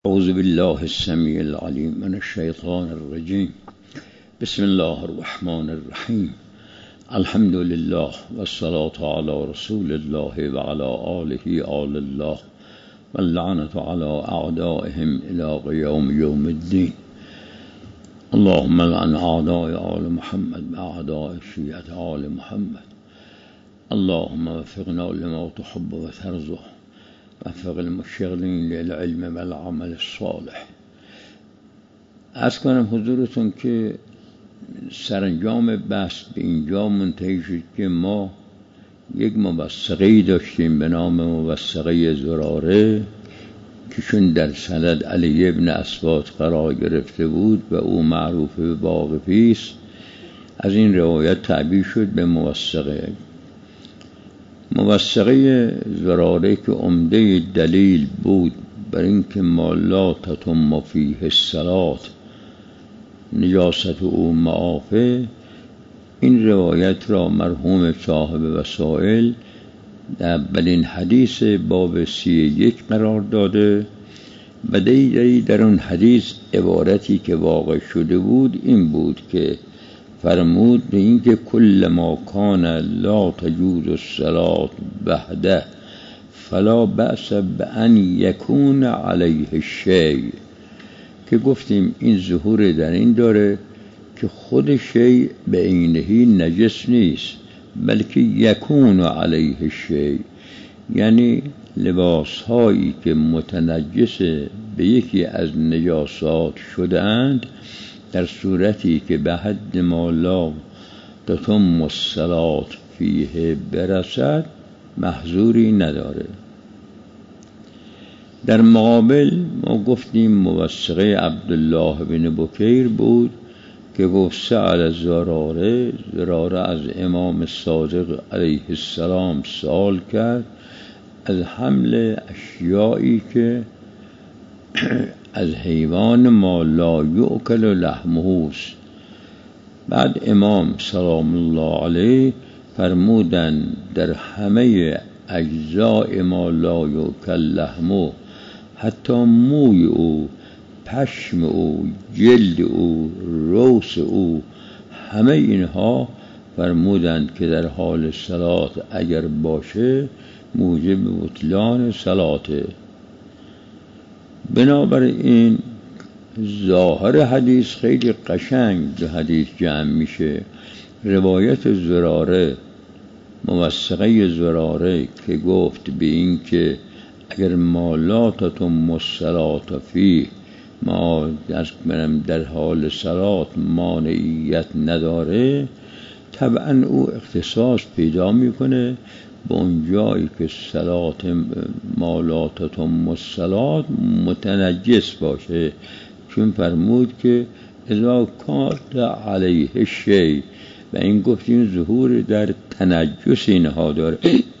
أعوذ بالله السميع العليم من الشيطان الرجيم. بسم الله الرحمن الرحيم. الحمد لله والصلاة على رسول الله وعلى آله آل الله واللعنة على أعدائهم إلى يوم الدين. اللهم لعن أعداء آل محمد وأعداء شيعة آل محمد. اللهم وفقنا لما تحب وترضى، وفق المشتغلین للعلم والعمل الصالح. عرض کنم حضورتون که سرانجام بحث به اینجا منتهی شد که ما یک موثقه‌ای داشتیم به نام موثقه زراره که چون در سند علی ابن اسباط قرار گرفته بود و او معروف به واقفی است، از این روایت تعبیر شد به موثقه. موثقه زراره که عمده دلیل بود بر اینکه ما لا تتم فیه الصلاة، نجاست او معافه، این روایت را مرحوم صاحب وسائل در اولین حدیث باب 31 قرار داده و در اون حدیث عبارتی که واقع شده بود این بود که فرمود به اینکه کل ما کان لا تجوز الصلاة وحده فلا بأس بأن یکون علیه شیء، که گفتیم این ظهور در این داره که خود شیء به عینهی نجس نیست بلکه یکون علیه شیء، یعنی لباس هایی که متنجس به یکی از نجاسات شده اند در صورتی که به حد ما لا تتم الصلاة فیه برسد محظوری نداره. در مقابل ما گفتیم موثقه عبدالله بن بکیر بود که گفت سأل زراره از امام صادق علیه السلام سوال کرد از حمل اشیایی که از حیوان ما لا یؤکل لحمه است. بعد امام سلام الله علیه فرمودن در همه اجزاء ما لا یؤکل لحمه، حتی موی او، پشم او، جلد او، روس او، همه اینها فرمودند که در حال صلات اگر باشه موجب بطلان صلاته. بنابراین ظاهر حدیث خیلی قشنگ به حدیث جمع میشه. روایت زراره، موثقه زراره که گفت به این که اگر ما لا تتم الصلاة فیه، ما در حال صلات مانعیت نداره، طبعا او اختصاص پیدا میکنه به اون جایی که صلات ما لا تتم الصلاة متنجس باشه، چون فرمود که اذا کان علیه شیء و این گفتیم ظهور در تنجس اینها داره.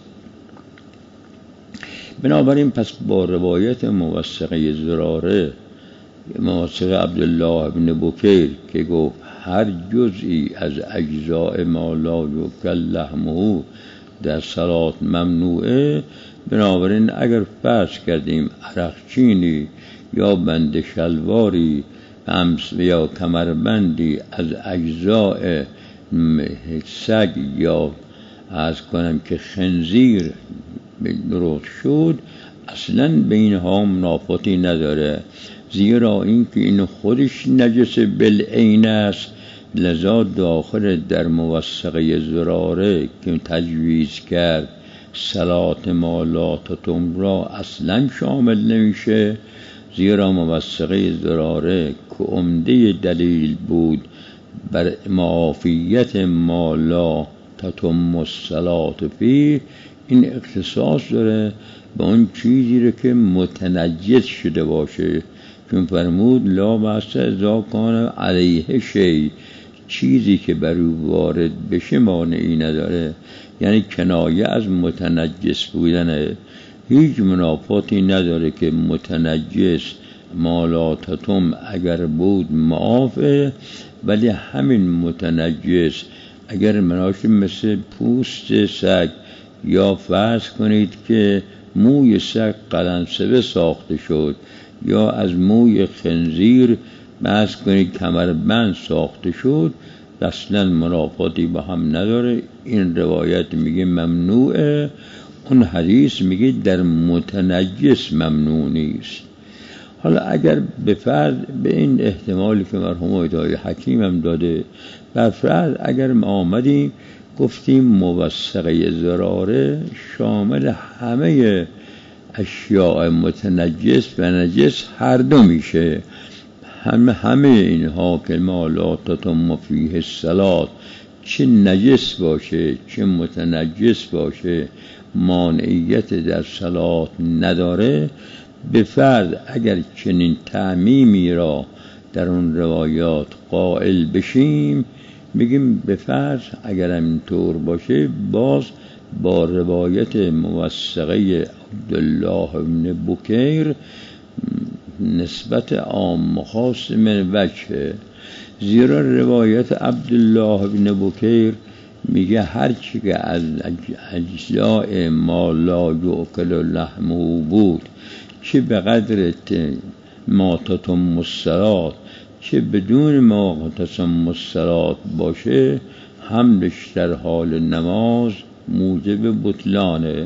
بنابراین پس با روایت موثقه زراره، موثقه عبدالله بن بکیر که گفت هر جزئی از اجزاء ما لا یؤکل لحمه در صلات ممنوعه، بنابراین اگر فرض کردیم عرقچینی یا بند شلواری یا کمربندی از اجزاء سگ یا عرض کنم که خنزیر درست شد، اصلا بینها منافاتی نداره، زیرا اینکه این خودش نجس بالعین است، لذا داخل در موثقه زراره که تجویز کرد صلات ما لا تتم را اصلا شامل نمیشه، زیرا موثقه زراره که عمده دلیل بود بر معافیت ما لا تتم الصلاة فیه، این اختصاص داره به اون چیزی رو که متنجس شده باشه، چون فرمود لا بأس اذا کان علیه شیء، چیزی که بر او وارد بشه مانعی نداره، یعنی کنایه از متنجس بودنه. هیچ منافاتی نداره که متنجس ما لا تتم اگر بود معافه، ولی همین متنجس اگر مناش مثل پوست سگ یا فرض کنید که موی سگ قلنسوه ساخته شد یا از موی خنزیر بس کنید کمربند ساخته شد، اصلا منافاتی با هم نداره. این روایت میگه ممنوعه، اون حدیث میگه در متنجس ممنوع نیست. حالا اگر به فرض به این احتمالی که مرحوم آقای حکیم هم داده، به فرض اگر ما آمدیم گفتیم موثقه زراره شامل همه اشیاء متنجس و نجس هر دو میشه، همه اینها که ما لا تتم فیه الصلاة، چه نجس باشه چه متنجس باشه، مانعیت در صلات نداره. به فرض اگر چنین تعمیمی را در اون روایات قائل بشیم، میگیم به فرض اگر اینطور باشه، باز با روایت موثقه عبدالله بن بکیر نسبت عام خاص من وجه، زیرا روایت عبدالله بن بکیر میگه هرچی که از اجزاء ما لا یؤکل لحمه بود، چه به قدر ما تتم الصلاة چه بدون ما تتم الصلاة باشه، حملش در حال نماز موجب بطلانه.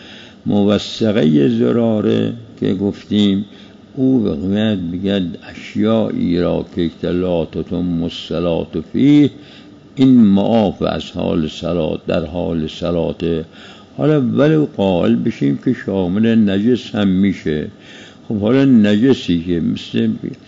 موثقه زراره که گفتیم او بقیت بگد اشیائی را که لا تتم الصلاة فیه، این معاف از حال صلاة در حال صلاة. حالا ولی قائل بشیم که شامل نجس هم میشه. خب حالا نجسی که مثل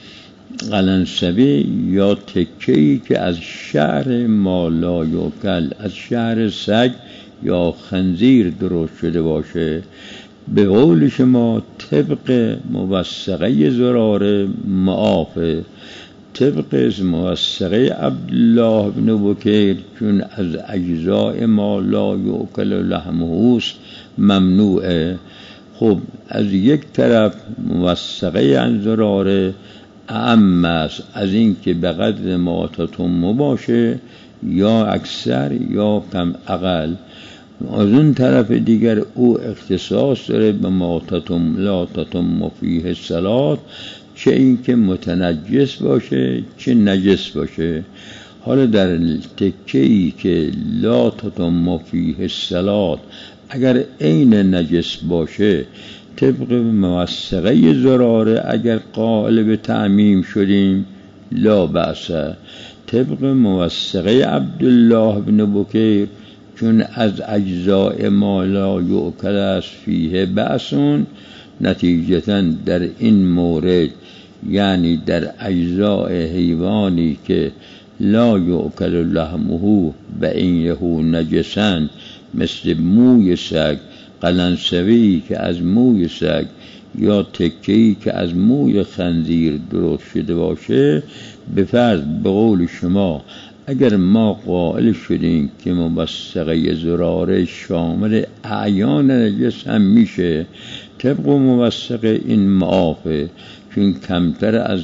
قلنسوه یا تکه‌ای که از شعر ما لا یؤکل، از شعر سگ یا خنزیر درست شده باشه، به قول شما طبق موثقه زراره معافه، طبق موثقه عبدالله بن بکیر چون از اجزاء ما لا یؤکل لحمه ممنوعه. خب از یک طرف موثقه عن زراره اعم است از این که به قدر ما تتم باشه، یا اکثر یا کم اقل. از اون طرف دیگر او اختصاص داره به ما تتم لا تتم فیه الصلاة، چه این که متنجس باشه چه نجس باشه. حالا در تکه‌ای که لا تتم فیه الصلاة اگر عین نجس باشه، طبق موثقه زراره اگر قائل به تعمیم شدیم لا بأس. طبق موثقه عبدالله بن بکیر چون از اجزاء ما لا یؤکل است فیه بأسون، نتیجتاً در این مورد یعنی در اجزاء حیوانی که لا یؤکل لحمه بعینه نجسن، مثل موی سگ، قلنسوه‌ای که از موی سگ یا تکه‌ای که از موی خنزیر درست شده باشه، به فرض به قول شما اگر ما قائل شدیم که موثقه زراره شامل اعیان نجس هم میشه، طبق موثقه این معافه، چون کمتر از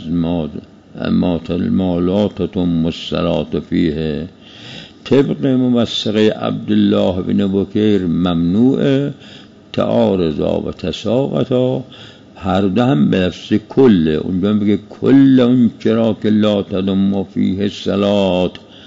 ما لا تتم الصلاة فیه. طبق موثقه عبدالله بن بکیر ممنوعه. تعارضا و تساقطا هر دو هم به نفس کله، اونجا میگه کل اون چرا که لا تتم فیه الصلاة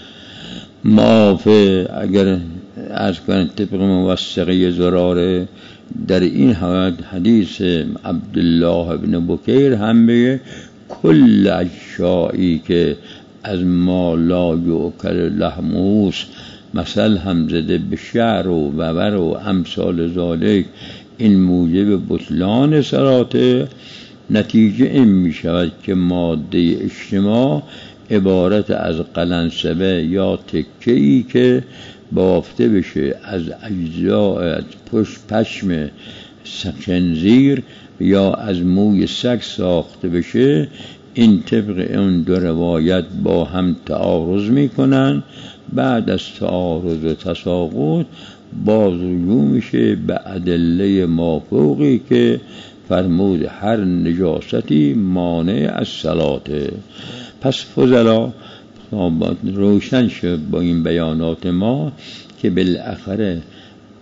معافه. اگر از کنید طبق موثقه زراره در این حدیث عبدالله بن بکیر هم بگه کل اشیایی که از ما لا یؤکل لحمه، مثل هم زده به شعر و ببر و امثال ذالک، این موجب بطلان صلاته. نتیجه این می شود که ماده اجتماع عبارت از قلنسوه یا تکه‌ای که بافته بشه از اجزاء از پشم خنزیر یا از موی سگ ساخته بشه، این طبق اون دو روایت با هم تعارض میکنن. بعد از تعارض و تساقط باز رجوع میشه به ادله مافوقی که فرمود هر نجاستی مانع از صلاته. پس فضلا روشن شد با این بیانات ما که بالاخره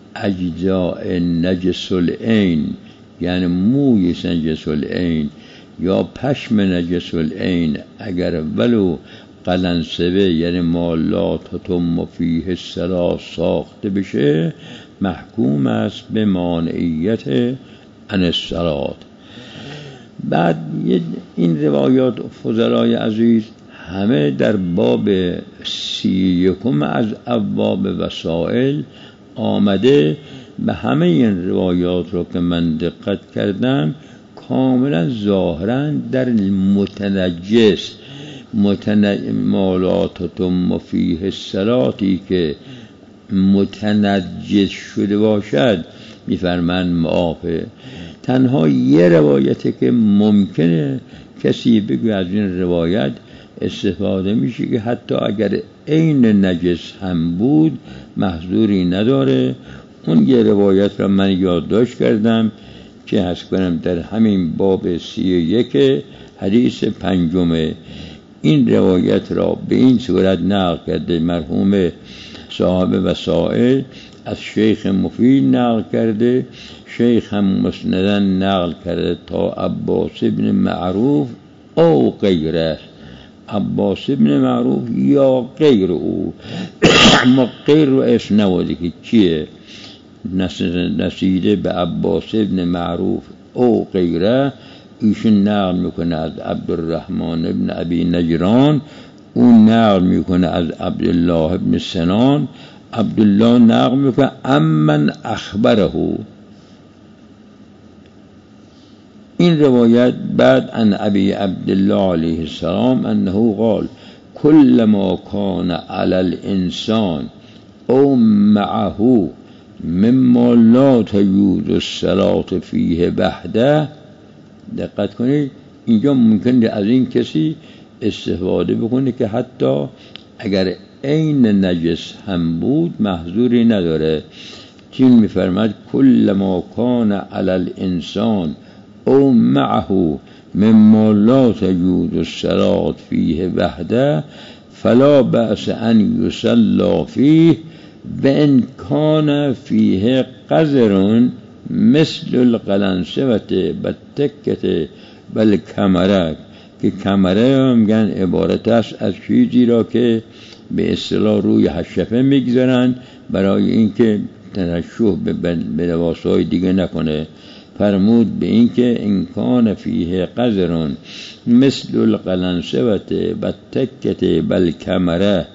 اجزاء نجس العین، یعنی موی نجس العین یا پشم نجس العین اگر ولو قلنسوه یعنی ما لا تتم فیه الصلاة ساخته بشه محکوم است به مانعیت عن الصلاة. بعد این روایات فضلای عزیز همه در باب 31 از ابواب وسائل آمده. به همه این روایات رو که من دقت کردم کاملا ظاهرا در متنجس مالاتتم فیه الصلاتی که متنجس شده باشد میفرمند معافه. تنها یه روایته که ممکنه کسی بگه از این روایت استفاده میشه که حتی اگر عین نجس هم بود محظوری نداره. اون یه روایت را من یادداشت کردم که هست کنم در همین باب 31 حدیث 5. این روایت را به این صورت نقل کرده مرحوم صاحب وسائل، از شیخ مفید نقل کرده، شیخ هم مسندن نقل کرده تا عباس ابن معروف او غیره، عباس ابن معروف یا غیر او. اما غیر رو اسم نوازی که چیه، نسیده به عباس ابن معروف او غیره. ایشون نقل میکنه از عبدالرحمن ابن ابی نجران، اون نقل میکنه از عبدالله ابن سنان، عبدالله نقل میکنه امن اخبره. این روایت بعد عن ابی عبدالله علیه السلام انه قال کل ما کان علی الانسان او معه مما لا تجوز الصلاة فیه وحده. دقت کنید اینجا ممکنه از این کسی استفاده بکنه که حتی اگر عین نجس هم بود محظوری نداره. چون میفرماد کل ما کان علی الانسان او معه مما لا تجوز الصلاة فیه وحده فلا بأس ان یصلی فیه بإن کان فیه قذر مثل القلنسوة والتکة والکمره، که کمره میگن عبارت است از چیزی را که به اصطلاح روی حشفه میگذارن برای اینکه ترشح به لباسهای دیگه نکنه. فرمود به اینکه امکان فیه قذر مثل القلنسوة والتکة والکمره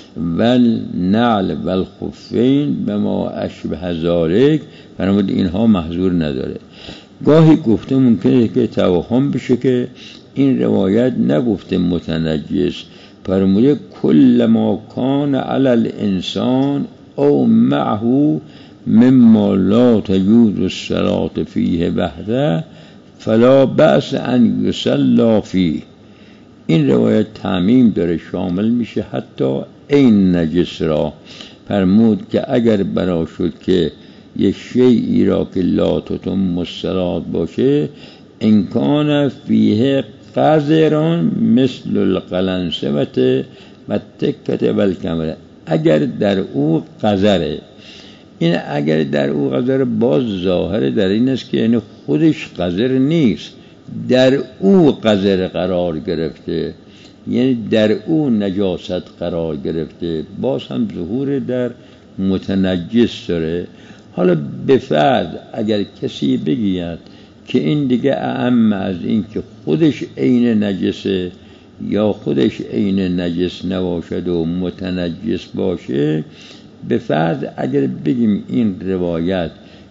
والنعل والخفین بما اشبه ذلک، فرمود اینها محظور نداره. گاهی گفته ممکنه که توهم بشه که این روایت نگفته متنجس، فرموده کل ما کان علی الانسان او معه مما لا تجوز الصلاة فیه وحده فلا بأس ان یصلی فیه. این روایت تعمیم داره، شامل میشه حتی این نجس را. فرمود که اگر برا شد که یک شیئی را که لا تتم الصلاة باشه امکان فیه قذران مثل القلنسوة والتکة والکمره، اگر در او قذره. این اگر در او قذر باز ظاهر در این است که یعنی خودش قذر نیست، در او قذر قرار گرفته، یعنی در او نجاست قرار گرفته، باز هم ظهور در متنجس داره. حالا به فرض اگر کسی بگید که این دیگه اعم از این که خودش عین نجسه یا خودش عین نجس نباشد و متنجس باشه، به فرض اگر بگیم این روایت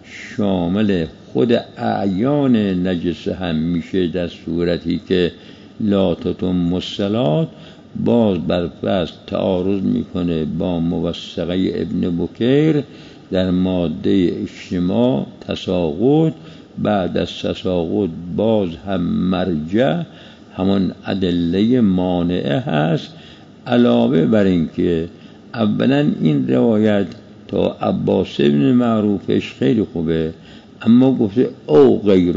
شامل خود اعیان نجس هم میشه در صورتی که لا تتم الصلاة، باز بر فرض تعارض میکنه با موثقه ابن بکیر در ماده اجتماع تساقط. بعد از تساقط باز هم مرجع همون ادله مانعه هست. علاوه بر این که اولا این روایت تا عباس ابن معروفش خیلی خوبه، اما گفته او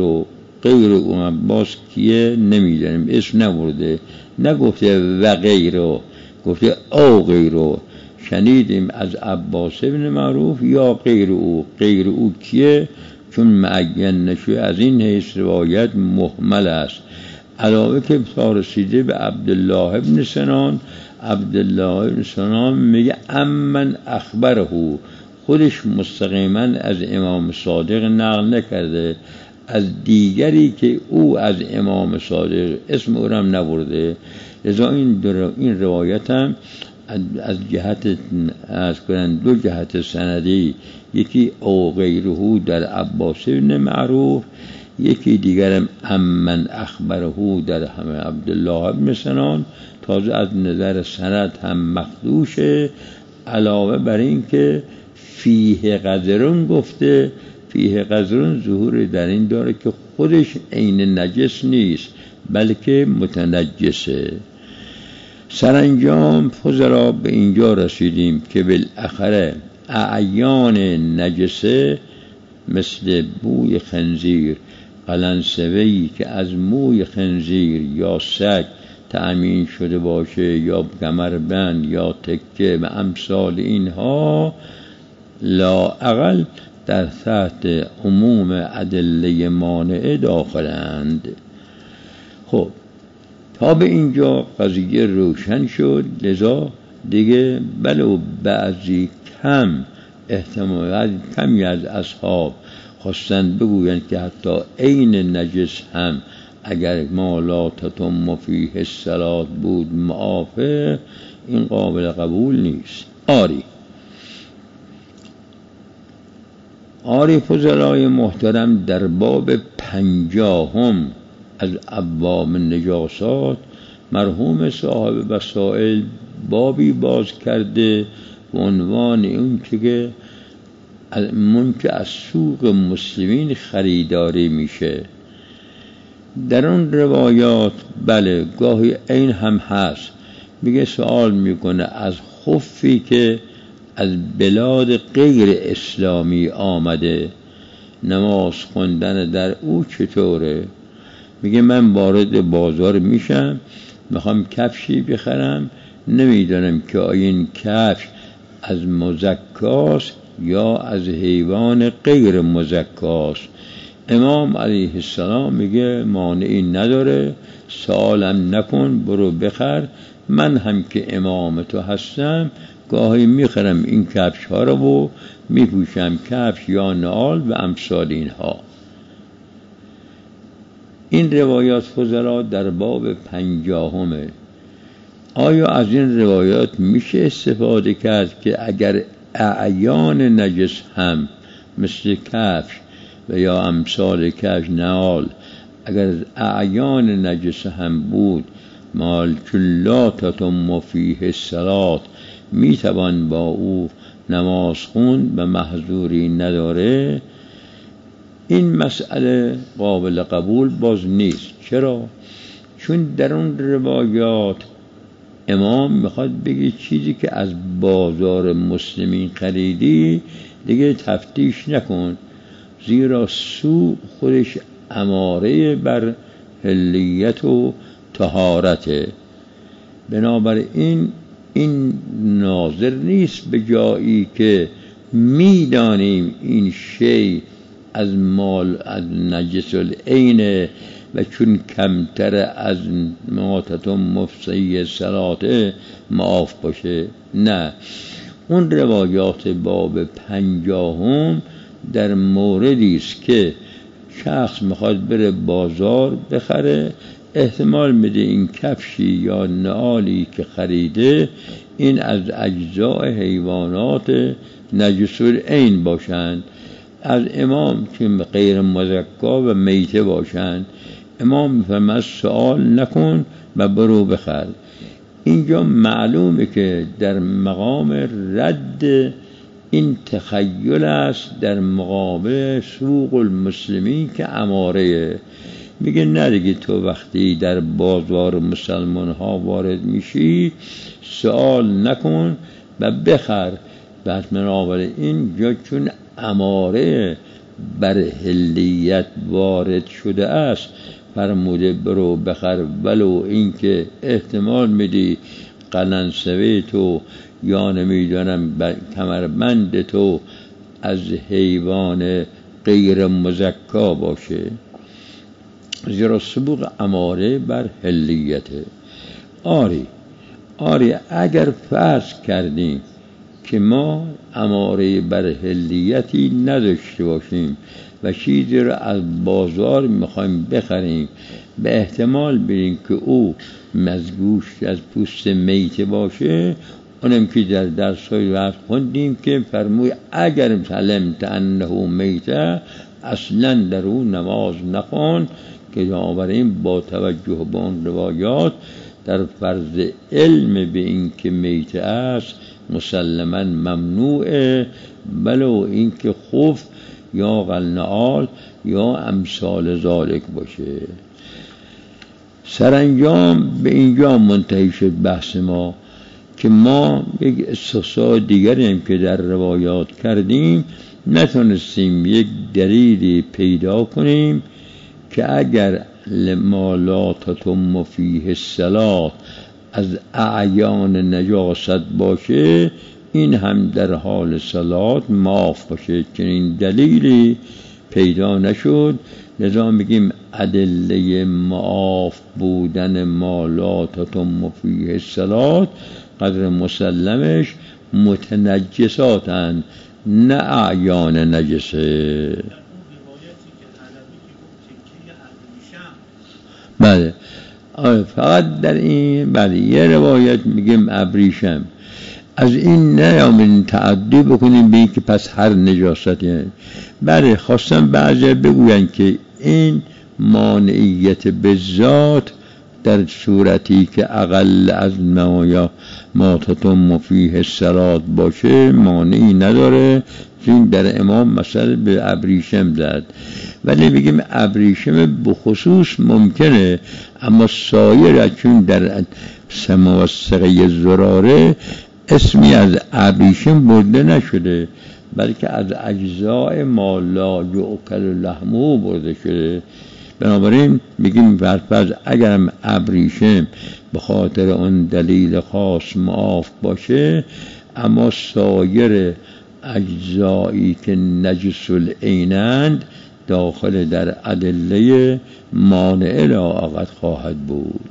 غیر او عباس کیه نمیدانیم، اسم نبرده، نگفته و غیره، گفته او غیره. شنیدیم از عباس ابن معروف یا غیر او. غیر او کیه؟ چون معین نشوه از این حیث روایت محمل است. علاوه که تا رسیده به عبدالله ابن سنان. عبدالله ابن سنان میگه امن اخبره، خودش مستقیما از امام صادق نقل نکرده، از دیگری که او از امام صادق اسم او هم نبرده. لذا این روایت هم از جهت دو جهت سندی، یکی او غیره در عباس بن معروف، یکی دیگرم امن اخبره در همه عبدالله ابن سنان، تازه از نظر سند هم مخدوشه. علاوه بر این که فیه قذرون گفته، فیه قذرون ظهور در این داره که خودش عین نجس نیست بلکه متنجسه. سرانجام فضلا به اینجا رسیدیم که بالاخره اعیان نجسه مثل بوی خنزیر، قلنسوه‌ای که از موی خنزیر یا سگ تأمین شده باشه، یا کمربند یا تکه و امثال اینها، لااقل در تحت عموم ادله مانعه داخلند. خب تا به اینجا قضیه روشن شد. لذا دیگه بلو بعضی کمی از اصحاب خواستند بگویند که حتی عین نجس هم اگر ما لا تتم فیه الصلاة بود معافه، این قابل قبول نیست. آری فضلای محترم، در باب 50 از ابواب نجاسات مرحوم صاحب وسائل بابی باز کرده و عنوان اون که از سوق مسلمین خریداری میشه. در اون روایات بله گاهی این هم هست، میگه سوال میکنه از خفی که از بلاد غیر اسلامی آمده نماز خوندن در او چطوره؟ میگه من وارد بازار میشم، میخوام کفشی بخرم، نمیدونم که آیا این کفش از مزکاست یا از حیوان غیر مزکاست. امام علیه السلام میگه مانعی نداره، سوالم نکن، برو بخر. من هم که امام تو هستم گاهی میخرم این کفش ها رو و میپوشم، کفش یا نعال و امثال اینها. این روایات فضلا در باب 50. آیا از این روایات میشه استفاده کرد که اگر اعیان نجس هم مثل کفش و یا امثال کفش نعال اگر اعیان نجس هم بود، مال لا تتم فیه الصلاة، میتوان با او نماز خوند و محظوری نداره، این مسئله قابل قبول باز نیست. چرا؟ چون در اون روایات امام میخواد بگه چیزی که از بازار مسلمین خریدی دیگه تفتیش نکن، زیرا سوق خودش اماره بر حلیت و طهارته. بنابراین این ناظر نیست به جایی که میدانیم این شی از مال از نجس العین و چون کمتر از ماتتم مفصی صلاته معاف باشه. نه، اون روایات باب 50 در موردی است که شخص میخواد بره بازار بخره، احتمال میده این کفشی یا نعالی که خریده این از اجزاء حیوانات نجس العین باشند، از امام که غیر مزکا و میته باشند. امام میفرماید سوال نکن و برو بخر. اینجا معلومه که در مقام رد این تخیل است در مقابل سوق المسلمین که اماره. میگه نه دیگه، تو وقتی در بازار مسلمان ها وارد میشی سوال نکن و بخر. بعد منابر اینجا چون اماره بر حلیت وارد شده است فرموده برو بخر، ولو اینکه احتمال میدی قلنسوه تو یا نمیدونم کمربند تو از حیوان غیر مزکا باشه. زیرا سبوق اماره بر حلیته. آری اگر فرض کردیم که ما اماره بر حلیتی نداشته باشیم و چیزی رو از بازار میخوایم بخریم، به احتمال بریم که او مزگوش از پوست میته باشه، اونم که در درس‌های وقت خوندیم که فرموی اگر علمت انه میته اصلا در او نماز نخوان، که بنابراین با توجه به اون روایات در فرض علم به این که میته است مسلماً ممنوعه، ولو این که خف یا غلنعال یا امثال ذالک باشه. سرانجام به اینجا منتهی شد بحث ما که ما یک استقصا دیگری هم که در روایات کردیم نتونستیم یک دلیلی پیدا کنیم که اگر لما لا تتم فیه الصلاة از اعیان نجاست باشه این هم در حال صلات معاف باشه. چنین دلیلی پیدا نشد، لذا میگیم ادله معاف بودن ما لا تتم فیه الصلاة قدر مسلمش متنجساتن نه اعیان نجسه. بله فقط در این یه روایت میگیم ابریشم، از این نیامدیم تعدی بکنیم به این که پس هر نجاستی. بله خواستم بعضی بگوین که این مانعیت به ذات در صورتی که اقل از ما تتم فیه الصلاة باشه مانعی نداره. این در امام مثلا به ابریشم زد، ولی بگیم ابریشم بخصوص ممکنه، اما سایر چون در سموسقه زراره اسمی از ابریشم برده نشده بلکه از اجزاء ما لا یؤکل لحمه برده شده. بنابراین میگیم فرض اگرم ابریشم به خاطر اون دلیل خاص معاف باشه، اما سایر اجزایی که نجس العینند داخل در ادله مانع لااقت خواهد بود.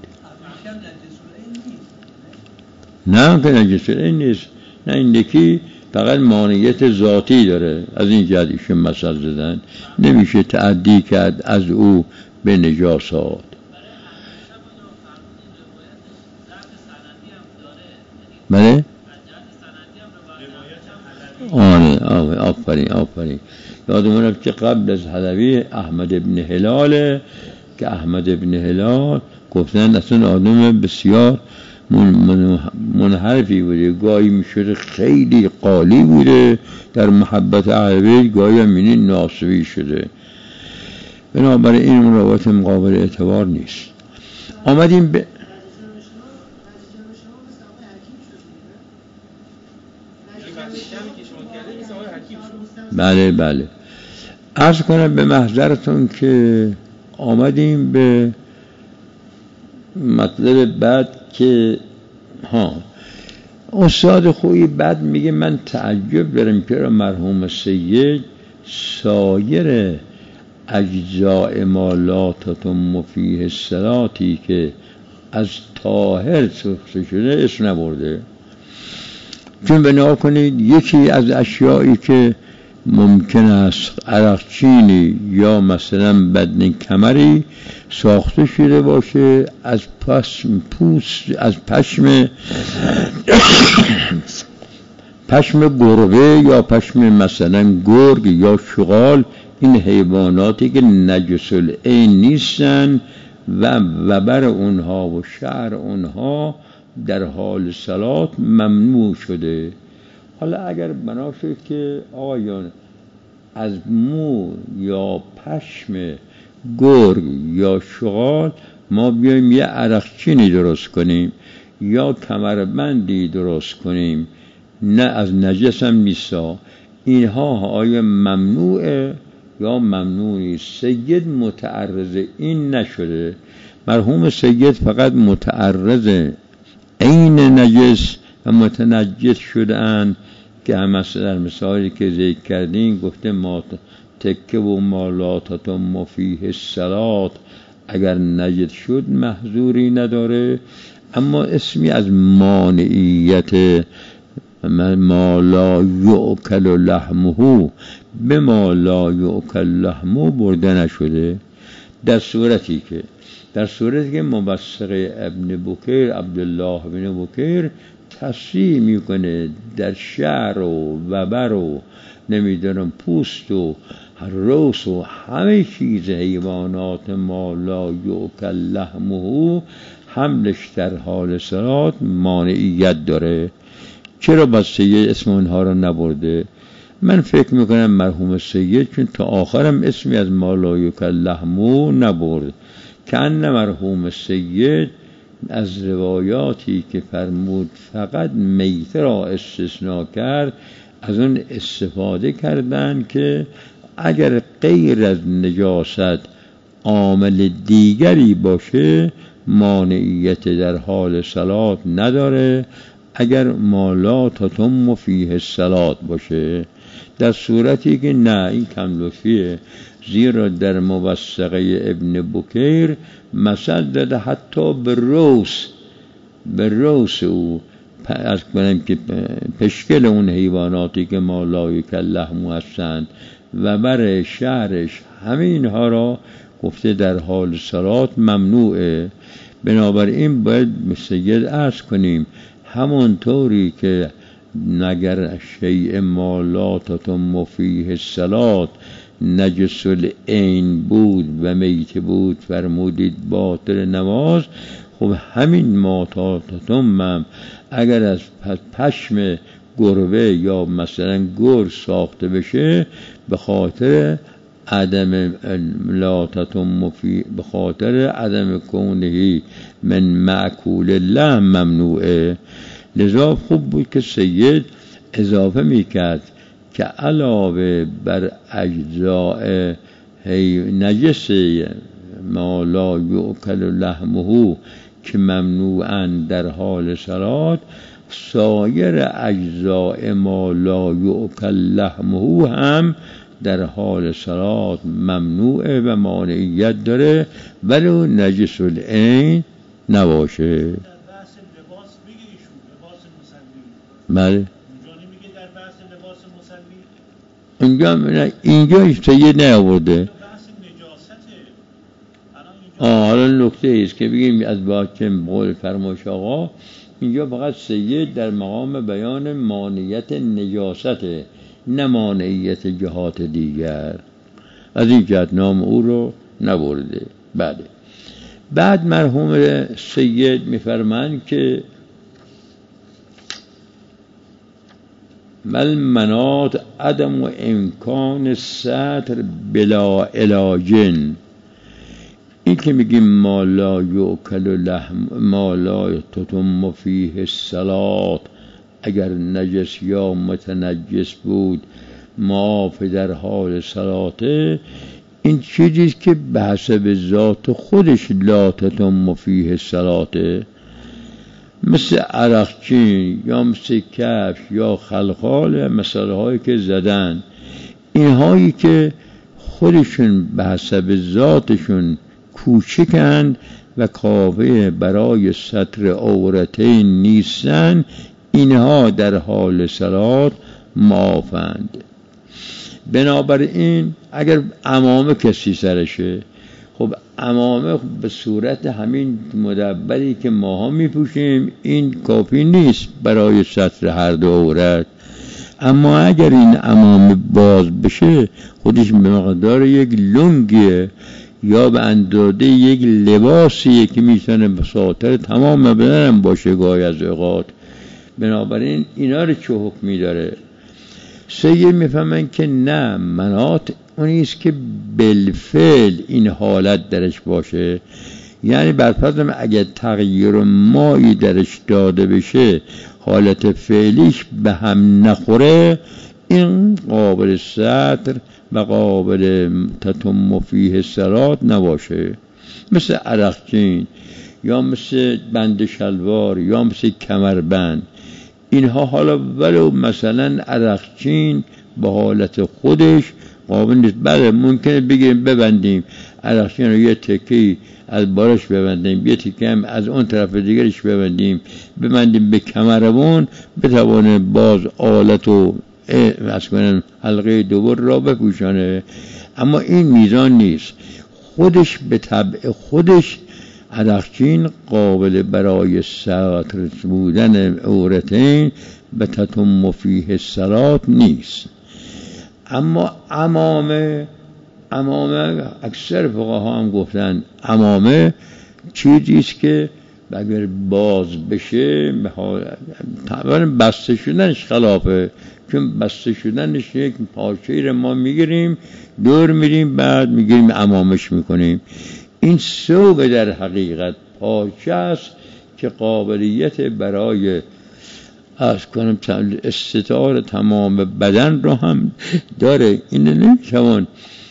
نه که نجس العین نیست، نه این یکی فقط مانعیت ذاتی داره. از این جهت ایشون مثل زدن نمیشه تعدی کرد از او به نجاسات. بله آفرین یادمون رفت که قبل از حلوی احمد ابن هلال که احمد ابن هلال گفتن اصلا آدم بسیار منحرفی بوده، گاهی میشده خیلی قالی بوده در محبت اهل، گاهی هم ناصبی شده. بنابراین این روایت مقابل اعتبار نیست. آمدیم به بله عرض کنم به محضرتون که آمدیم به مطلب بعد که استاد خویی بعد میگه من تعجب دارم که مرحوم سید سایر اجزاء ما لا تتم فیه الصلاة که از طاهر سخته شده اسم نبرده. چون بنا کنید یکی از اشیایی که ممکن است عرقچینی یا مثلا بدن کمری ساخته شده باشه از پشم گربه یا پشم مثلا گرگ یا شغال، این حیواناتی که نجس العین نیستن و بر اونها و شعر اونها در حال صلات ممنوع شده. حالا اگر بنا شد که آقایان از مو یا پشم گرگ یا شغال ما بیایم یه عرقچینی درست کنیم یا کمربندی درست کنیم، نه از نجس هم نیستا، اینها آیا ممنوعه یا ممنوع نیست؟ سید متعرض این نشده. مرحوم سید فقط متعرض عین نجس و متنجس شدن که هم در مثالی که ذکر کردیم گفته ما تکه و ما لا تتم فیه الصلاة اگر نجس شد محذوری نداره. اما اسمی از مانعیت ما لا یؤکل لحمه به ما لا یؤکل لحمه برده نشده. در صورتی که موثق ابن بکیر، عبدالله ابن بکیر تصریح میکنه در شعر و وبر و نمیدونم پوست و روس و همه چیز حیوانات ما لا یؤکل لحمه حملش در حال صلات مانعیت داره. چرا بس سید اسم اونها را نبرده؟ من فکر میکنم مرحوم سید چون تا آخرم اسمی از ما لا یؤکل لحمه نبرد، که ان مرحوم سید از روایاتی که فرمود فقط میته را استثناء کرد از اون استفاده کردن که اگر غیر از نجاست عامل دیگری باشه مانعیت در حال صلات نداره، اگر ما لا تتم فیه الصلات باشه. در صورتی که نه، این کم لطفیه، زیرا در موثقه ابن بکیر مثل داده حتی به روس او از کنم که پشکل اون حیواناتی که ما لا یؤکل لحمه هستند و بر شعرش همه اینها را گفته در حال صلات ممنوعه. بنابراین باید سید عرض کنیم همونطوری که نگر شیء ما لا تتم فیه الصلات نجس العین بود و میت بود فرمودید باطل نماز، خب همین ما تا تتم اگر از پشم گربه یا مثلا گرگ ساخته بشه به خاطر عدم لا تتم فی به خاطر عدم کونه من مأکول اللحم ممنوعه. لذا خوب بود که سید اضافه میکرد که علاوه بر اجزاء نجس ما لا یؤکل لحمه که ممنوعن در حال صلات، سایر اجزاء ما لا یؤکل لحمه هم در حال صلات ممنوعه و مانعیت داره ولو نجس العین نباشه. بله اینجا سید نیاورده. حالا نکته ایست که بگیم از باچه بقول فرمایش آقا اینجا فقط سید در مقام بیان مانعیت نجاسته نه مانعیت جهات دیگر، از این جهت نام او رو نبرده. بعد مرحوم سید میفرمایند که مل منات عدم و امکان ستر بلا علاجن. این که میگیم ما لا یؤکل لحم ما لا تتم فیه الصلات اگر نجس یا متنجس بود معاف در حال صلاته، این چیزیست که به حسب ذات خودش لا تتم فیه الصلاته، مثل عرقچین یا مثل کفش یا خلخال مسئله هایی که زدن، اینهایی که خودشون به حسب ذاتشون کوچکند و کافی برای ستر عورتین نیستن، اینها در حال صلات معافند. بنابراین اگر عمامه کسی سرشه، خب عمامه به صورت همین مدبری که ماها میپوشیم این کافی نیست برای ستر هر دو عورت. اما اگر این عمامه باز بشه خودش به مقدار یک لنگیه یا به اندازه یک لباسیه که میتونه به ساتر تمام بدنم باشه گاهی از اوقات. بنابراین اینا رو چه حکمی داره؟ سید میفهمن که نه، منات اونیست که بالفعل این حالت درش باشه، یعنی برفرض اگر تغییر مایی درش داده بشه حالت فعلیش به هم نخوره، این قابل ستر و قابل تتم فیه الصلات نباشه. مثل عرقچین یا مثل بند شلوار یا مثل کمربند، اینها حالا ولو مثلا عرقچین به حالت خودش قابل نیست، بله ممکنه بگیریم ببندیم، عرقچین رو یه تکی از بالاش ببندیم، یه تکی هم از اون طرف دیگرش ببندیم به کمرمون، بتوانه باز آلت و حلقه دوبار را بپوشانه. اما این میزان نیست. خودش به طبع خودش عرقچین قابل برای ستر بودن عورتین به تتم فیه الصلاة نیست. اما عمامه اکثر فقها هم گفتن عمامه چیزیست که اگر باز بشه طبعا بسته شدنش خلافه، چون بسته شدنش یک پارچه‌ای رو ما میگیریم دور میریم بعد میگیریم عمامش میکنیم. این ثوب در حقیقت پارچه است که قابلیت برای استتار تمام بدن رو هم داره. این نمیتوان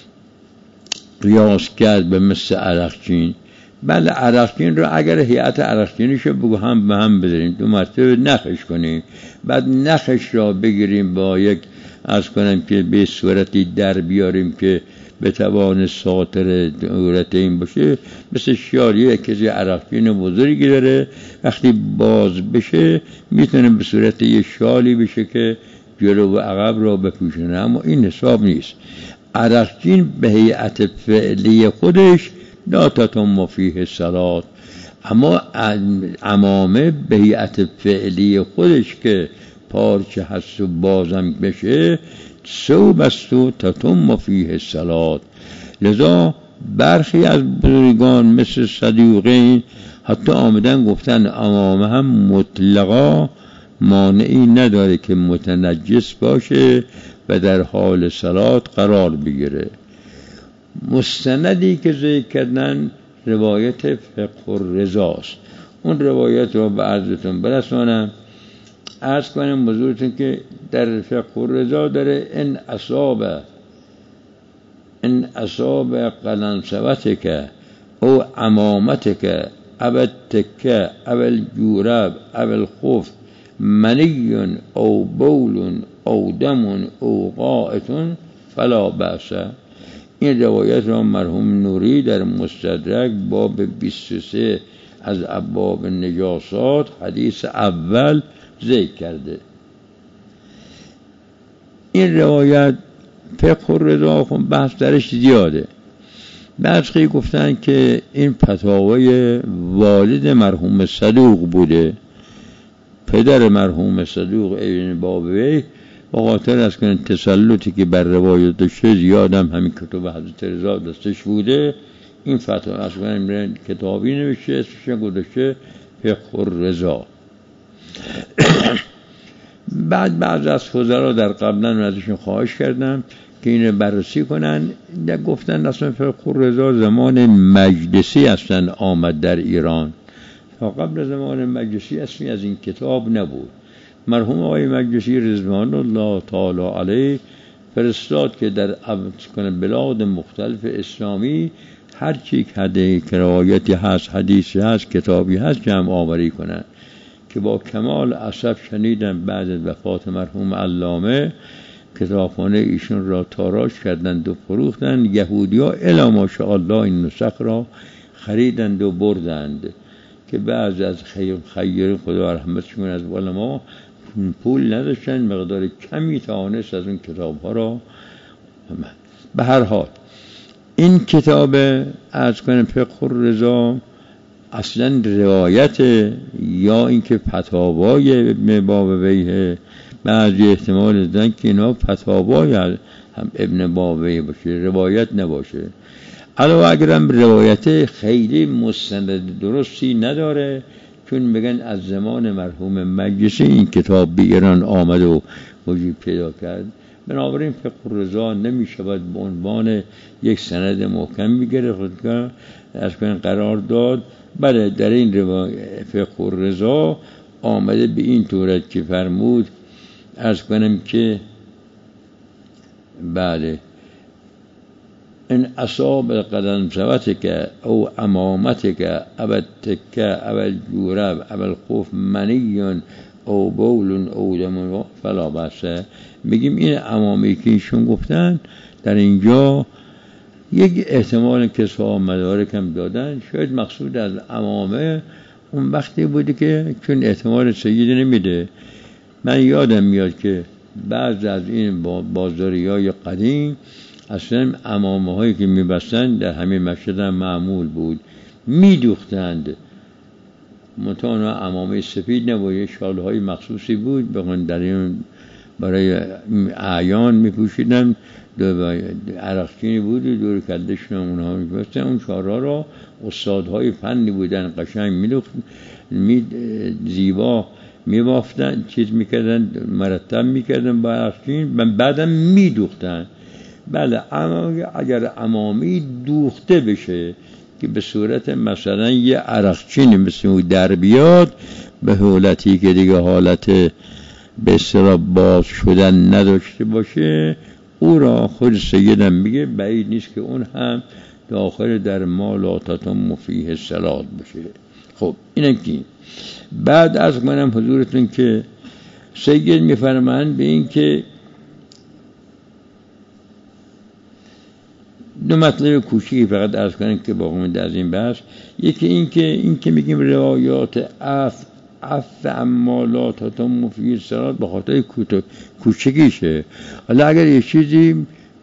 قیاس کرد به مثل عرقچین. بله عرقچین رو اگر هیئت عرقچینیشو بگو هم به هم بذاریم، 2 مرتبه نخش کنیم، بعد نخش را بگیریم با یک که به صورتی در بیاریم که به توان ساتر عورتین باشه، مثل شیاریه کسی عرقچین بزرگی داره، وقتی باز بشه میتونه به صورت یه شالی بشه که جلو و عقب را بپوشونه. اما این حساب نیست. عرقچین به هیئت فعلی خودش لا تتم فیه الصلاة، اما عمامه به هیئت فعلی خودش که پارچه هست و بازم بشه ثوب است و تتم فیه الصلاة. لذا برخی از بزرگان مثل صدیقین حتی آمدن گفتن عمامه هم مطلقا مانعی نداره که متنجس باشه و در حال صلات قرار بگیره. مستندی که ذکر کردن روایت فقه الرضاست. اون روایت رو به عرضتون برسانم. عرض کنم بزرگتون که در فقه الرضا داره ان اصاب قلنسوتک او عمامتک او التکه او الجورب او الخف منی او بول او دم او غائط فلا بأس. این روایت را مرحوم نوری در مستدرک باب 23 از ابواب نجاسات حدیث اول ذکر کرده. این روایت فقه الرضا بحث درش زیاده. بعضی گفتن که این فتاوای والد مرحوم صدوق بوده، پدر مرحوم صدوق ابن بابوی با خاطر از که تسلطی که بر روایت داشته زیادم همین کتاب حضرت رضا دستش بوده، این فتوا از کتابی نوشته اسمش گذاشته فقه الرضا. بعض از فضلا در قبلا ازشون خواهش کردم که اینو بررسی کنن. گفتن اصلا فقه الرضا زمان مجلسی اصلا آمد در ایران، تا قبل زمان مجلسی اسمی از این کتاب نبود. مرحوم آقای مجلسی رضوان الله تعالی علیه فرستاد که در بلاد مختلف اسلامی هر چی که روایتی هست، حدیثی هست، کتابی هست جمع آوری کنن، که با کمال اسف شنیدم بعد از وفات مرحوم علامه کتابخانه ایشون را تاراج کردند و فروختند. یهودی‌ها الا ماشاءالله این نسخ را خریدند و بردند که بعض از خیرین خدا رحمتش کنه از علما پول نداشتن، مقدار کمی توانست از اون کتاب‌ها را. به هر حال این کتاب از کنم فقه الرضا اصلا روایت یا اینکه فتاوای ابن بابویه، بعضی احتمال دادن که اینا فتاوای هم ابن بابویه باشه، روایت نباشه. علاوه اگرم روایت خیلی مستند درستی نداره، چون بگن از زمان مرحوم مجلسی این کتاب به ایران آمد و وجود پیدا کرد. بنابراین فقه الرضا نمی شود به عنوان یک سند محکم بگیره خودگاه از کنن قرار داد. بله در این فقه الرضا آمده به این طورت که فرمود از کنم که بله ان اصاب قلنسوتک او عمامتک او التکه او الجورب او الخف منی او بول او دم فلا بأس. بگیم این عمامی که ایشون گفتن در اینجا یک احتمال که صاحب مدارک هم دادن، شاید مقصود از عمامه اون وقتی بوده که چون احتمال سید نمیده. من یادم میاد که بعض از این بازاریای قدیم اصلا عمامه هایی که میبستن در همین مشهد هم معمول بود، میدوختند. منتها عمامه سفید نبود، شالهای مخصوصی بود در این برای اعیان میپوشیدن، عرقچینی بود دور کدشون اونها میبستن. اون شالها را استادهای فنی بودن، قشنگ زیبا میبافتن، چیز میکردن، مرتب میکردن با عرقچین، بعدم میدوختن. بله، اما اگر عمامی دوخته بشه که به صورت مثلا یه عرقچینی مثل اون در بیاد، به حالتی که دیگه حالت به اصطلاح باز شدن نداشته باشه، او را خود سیدم میگه بعید نیست که اون هم داخل در ما لا تتم فیه الصلاة بشه. خب اینه که بعد از منم حضورتون که سید میفرمایند به این که دو مطلب کوچیکی فقط عرض کنم که باقی از این بحث. یکی این که میگیم روایات عفو اما لا تتم فیه الصلاة به خاطر کوچکیشه. حالا اگر یه چیزی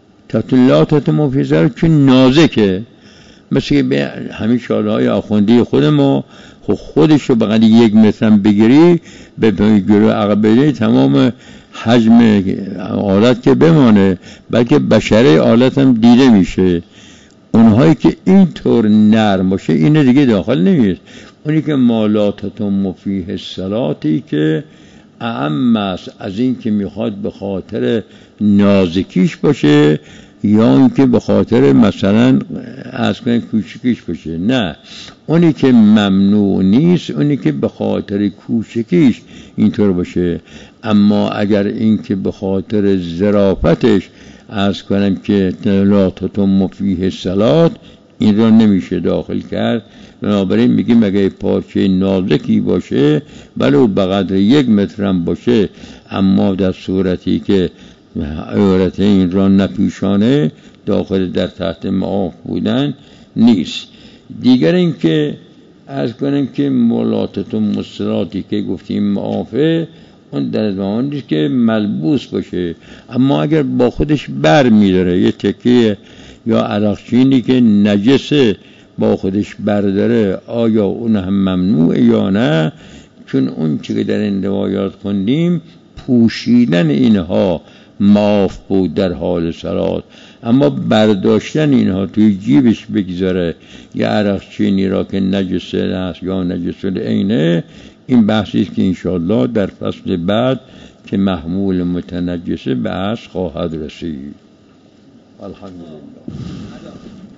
لا تتم فیه الصلاة چون نازکه، مثل به همین شالهای آخوندی خود ما، خودش رو بقید 1 متر بگیری به جلو عقب بدی، تمام حجم آلت که بمانه، بلکه بشره آلت هم دیده میشه. اونهایی که اینطور نرم باشه اینه دیگه داخل نمیست. اونی که ما لا تتم فیه الصلاةی که اعم است از این که میخواد به خاطر نازکیش باشه یا این که به خاطر مثلا از کنید کوچکیش باشه. نه، اونی که ممنوع نیست اونی که به خاطر کوچکیش اینطور باشه. اما اگر این که به خاطر ظرافتش از کنم که لا تتم فیه الصلاة، این را نمیشه داخل کرد. بنابراین میگیم اگه پارچه نازکی باشه ولو بقدر 1 متر هم باشه، اما در صورتی که عورت این را نپیشانه، داخل در تحت معاف بودن نیست. دیگر این که از کنم که مولاتت و مصراتی که گفتیم معافه، اون در زمان نیست که ملبوس باشه، اما اگر با خودش بر میداره یه تکیه یا عرقچینی که نجسه با خودش برداره، آیا اون هم ممنوع یا نه؟ چون اون چی که در این روایات خوندیم پوشیدن اینها معاف بود در حال صلات، اما برداشتن اینها توی جیبش بگذاره یا عرقچینی را که نجسه است یا نجسه عینه، این بحثی است که انشاءالله در فصل بعد که محمول متنجسه به عصر خواهد رسید. الحمدلله.